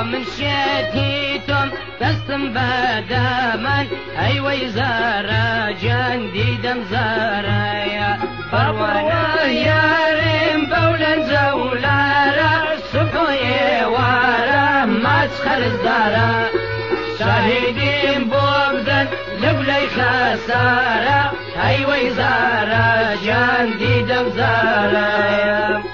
من شتيتم دستم بدمن أيوة زارا جندي دم زارا يا فروة يا ريم بولا زولارا سبحي وارا مسخر الزارا شاهدين بوبدن لبلي خسارة أيوة زارا جندي دم زارا يا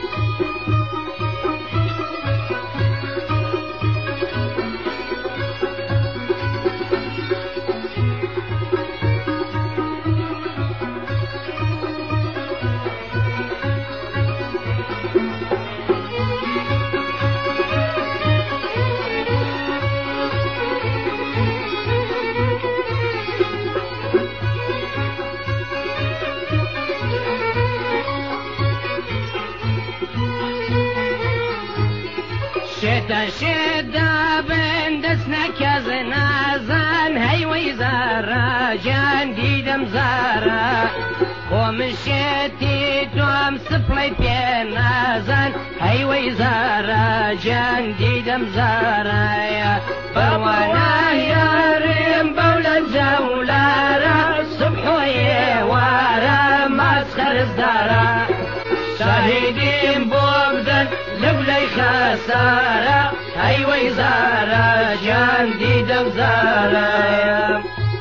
شدة بندسنا كزنازان هاي ويزارا جندي دم زارا ومشيتي توم سبلي بينازان هاي ويزارا جندي دم زارا يا بروانا يا ريم بولا زولارا صبحوي وارا مسخر الزارا شاهدين بوبدن لبلي خسارة أيوة زارا جندي دم زارا يا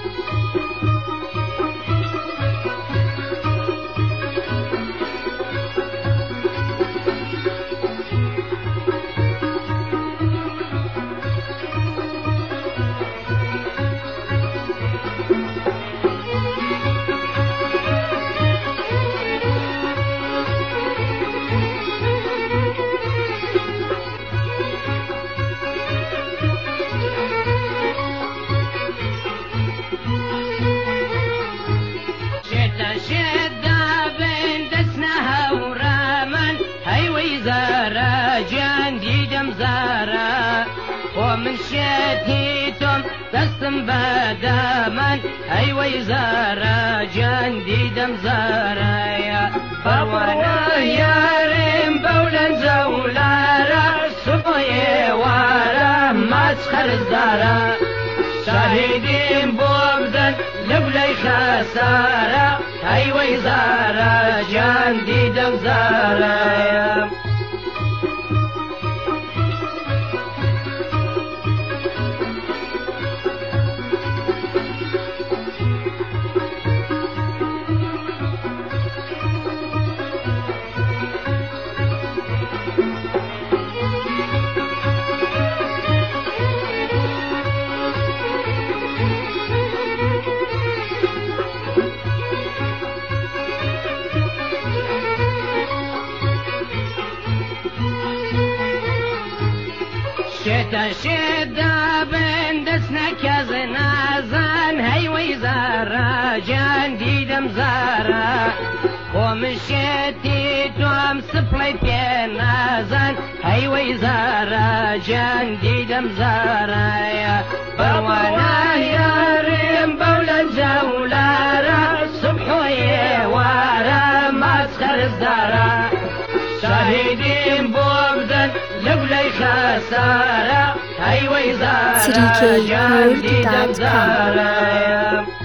شدة بندسنا وراما هاي زارا جندي دم زارا ومن شتيتم دستم بدمن هاي زارا جندي دم زارا يا فروة يا ريم بولا زولارا صبحي وارا مسخر الزارا شاهدين بوبدن لبلي خسارة أيوة زارا جندي دم زارا يا شدة بندسنا كزنازان هاي ويزارا جندي دم زارا ومشيتي توم سبلي بينازان هاي ويزارا جندي دم زارا يا بروانا يا ريم بولا زولارا صبحوي وارا مسخر الزارا شاهدين بوبدن لبلي خسارة أيوة زارا جندي دم زارا